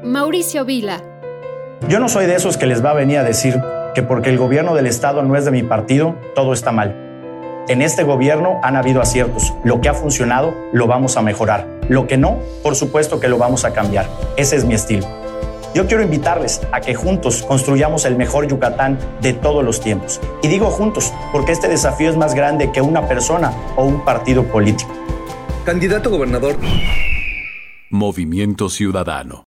Mauricio Vila. Yo no soy de esos que les va a venir a decir que porque el gobierno del estado no es de mi partido, todo está mal. En este gobierno han habido aciertos. Lo que ha funcionado, lo vamos a mejorar. Lo que no, por supuesto que lo vamos a cambiar. Ese es mi estilo. Yo quiero invitarles a que juntos construyamos el mejor Yucatán de todos los tiempos. Y digo juntos, porque este desafío es más grande que una persona o un partido político. Candidato a gobernador. Movimiento Ciudadano.